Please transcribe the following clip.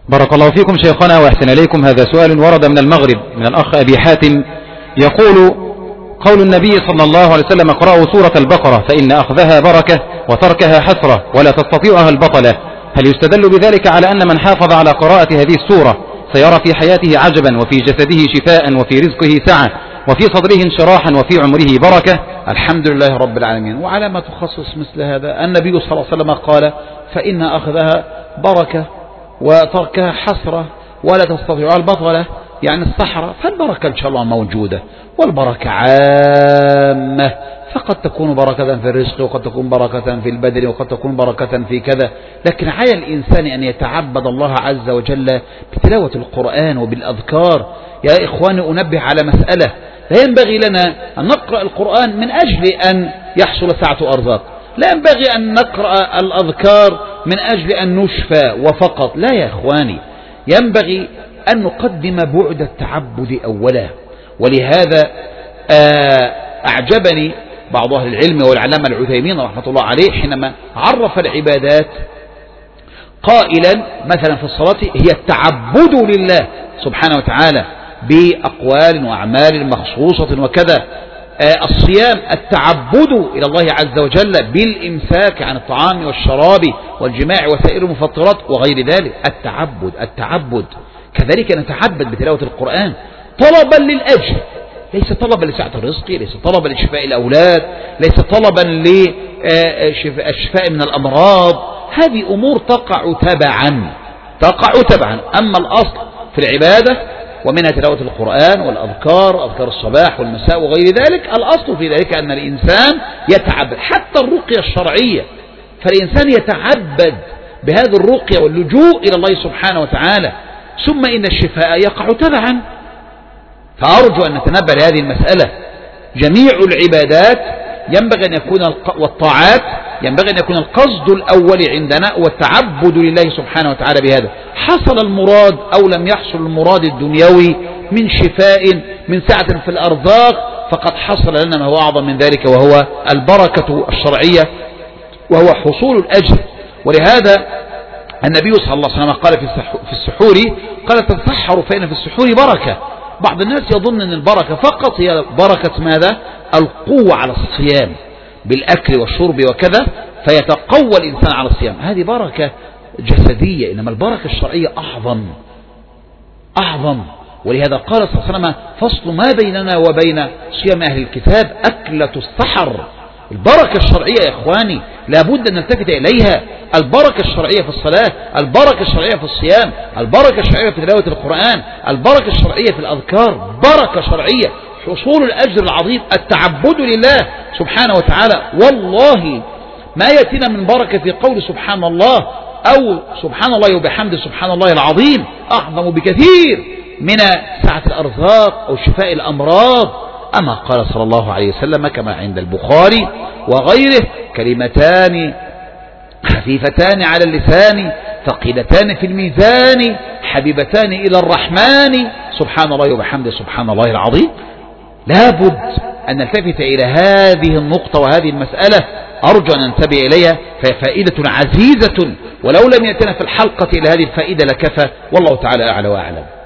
بارك الله فيكم شيخنا وأحسن إليكم. هذا سؤال ورد من المغرب من الأخ أبي حاتم يقول: قول النبي صلى الله عليه وسلم: اقرأوا سورة البقرة فإن أخذها بركة وتركها حسرة ولا تستطيعها البطلة، هل يستدل بذلك على أن من حافظ على قراءة هذه السورة سيرى في حياته عجبا وفي جسده شفاء وفي رزقه سعة وفي صدره انشراحا وفي عمره بركة؟ الحمد لله رب العالمين. وعلى ما تخصص مثل هذا النبي صلى الله عليه وسلم قال: فإن أخذها بركة وتركها حسرة ولا تستطيع البطلة، يعني الصحراء. فالبركة إن شاء الله موجودة، والبركة عامة، فقد تكون بركة في الرزق وقد تكون بركة في البدن وقد تكون بركة في كذا. لكن على الإنسان أن يتعبد الله عز وجل بتلاوة القرآن وبالأذكار. يا إخواني أنبه على مسألة: لا ينبغي لنا أن نقرأ القرآن من أجل أن يحصل سعة أرزاق، لا ينبغي أن نقرأ الأذكار من أجل أن نشفى وفقط، لا يا إخواني، ينبغي أن نقدم بعد التعبد أولا. ولهذا أعجبني بعض أهل العلم والعلامة العثيمين رحمة الله عليه حينما عرف العبادات قائلا مثلا في الصلاة هي التعبد لله سبحانه وتعالى بأقوال وأعمال مخصوصة وكذا. الصيام التعبد إلى الله عز وجل بالإمساك عن الطعام والشراب والجماع وسائر المفطرات وغير ذلك. التعبد كذلك نتعبد بتلاوة القرآن طلبا للأجر، ليس طلبا لسعة الرزق، ليس طلبا لشفاء الأولاد، ليس طلبا للشفاء من الأمراض. هذه أمور تقع تبعا. أما الأصل في العبادة ومنها تلاوة القرآن والأذكار، أذكار الصباح والمساء وغير ذلك، الأصل في ذلك أن الإنسان يتعبد. حتى الرقية الشرعية فالإنسان يتعبد بهذه الرقية واللجوء إلى الله سبحانه وتعالى. ثم إن الشفاء يقع تبعا. فأرجو أن نتنبه لهذه المسألة. جميع العبادات ينبغي أن يكون والطاعات ينبغي أن يكون القصد الأول عندنا والتعبد لله سبحانه وتعالى بهذا. حصل المراد أو لم يحصل المراد الدنيوي من شفاء من سعة في الأرزاق، فقد حصل لنا ما هو أعظم من ذلك، وهو البركة الشرعية وهو حصول الأجر. ولهذا النبي صلى الله عليه وسلم قال في السحور قال: تسحروا فإن في السحور بركة. بعض الناس يظن أن البركة فقط هي بركة ماذا؟ القوة على الصيام بالأكل والشرب وكذا، فيتقوى الإنسان على الصيام. هذه بركة جسدية، إنما البركة الشرعية أعظم. ولهذا قال صلى الله عليه وسلم: فصل ما بيننا وبين صيام أهل الكتاب أكلة السحر. البركة الشرعية يا إخواني لابد أن نلتفت إليها. البركة الشرعية في الصلاة، البركة الشرعية في الصيام، البركة الشرعية في تلاوة القرآن، البركة الشرعية في الأذكار، بركة شرعية، حصول الأجر العظيم، التعبد لله سبحانه وتعالى. والله ما يأتينا من بركة في قول سبحان الله أو سبحان الله وبحمد سبحان الله العظيم أعظم بكثير من سعة الأرزاق أو شفاء الأمراض. أما قال صلى الله عليه وسلم كما عند البخاري وغيره: كلمتان خفيفتان على اللسان ثقيلتان في الميزان حبيبتان إلى الرحمن سبحان الله وبحمده سبحان الله العظيم. لابد أن نلتفت إلى هذه النقطة وهذه المسألة. أرجو أن ننتبه إليها، فهي فائدة عزيزة، ولو لم يأتنا في الحلقة إلى هذه الفائدة لكفى. والله تعالى أعلى وأعلم.